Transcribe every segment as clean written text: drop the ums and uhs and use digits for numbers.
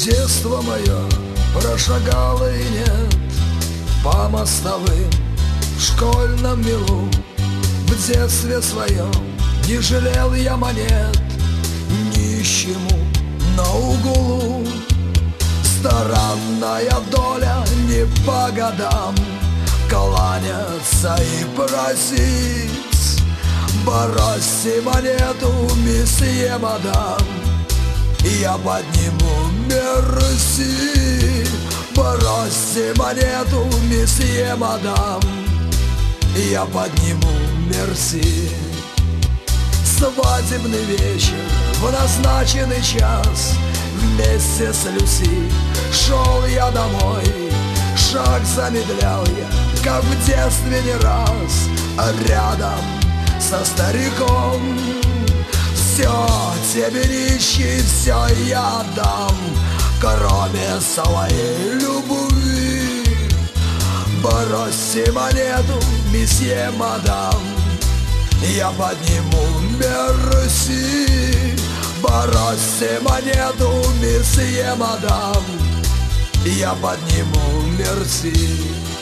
Детство мое прошагало и нет по мостовым в школьном милу. В детстве своем не жалел я монет нищему на углу. Странная доля не по годам кланяться и просить: бросьте монету, месье, мадам, я подниму мерси. Бросьте монету, месье, мадам, я подниму мерси. Свадебный вечер в назначенный час вместе с Люси шел я домой. Шаг замедлял я, как в детстве не раз, а рядом со стариком. Все тебе, нищий, все я дам, кроме своей любви. Бросьте монету, месье, мадам, я подниму мерси. Бросьте монету, месье, мадам, я подниму мерси.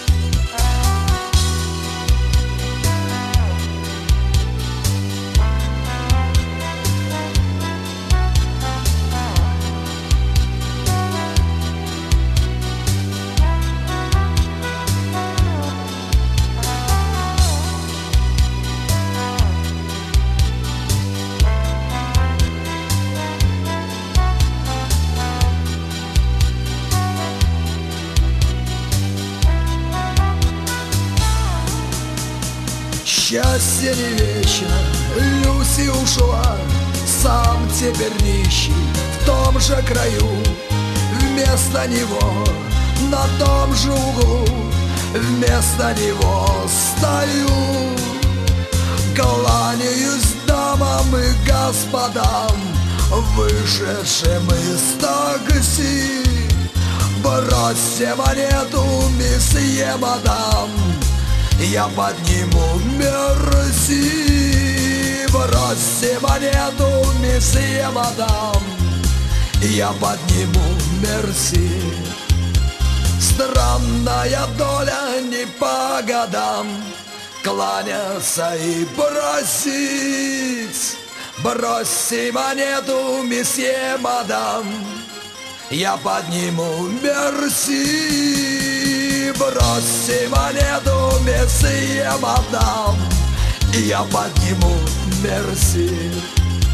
Счастье не вечно, Люси ушла, сам теперь нищий в том же краю. Вместо него на том же углу, вместо него стою. Кланяюсь дамам и господам, вышедшим из такси. Бросьте монету, месье, мадам, я подниму мерси. Бросьте монету, месье, мадам, я подниму мерси. Странная доля не по годам кланяться и просить: бросьте монету, месье, мадам, я подниму мерси. Бросьте монету, месье, мадам, я подниму мерси.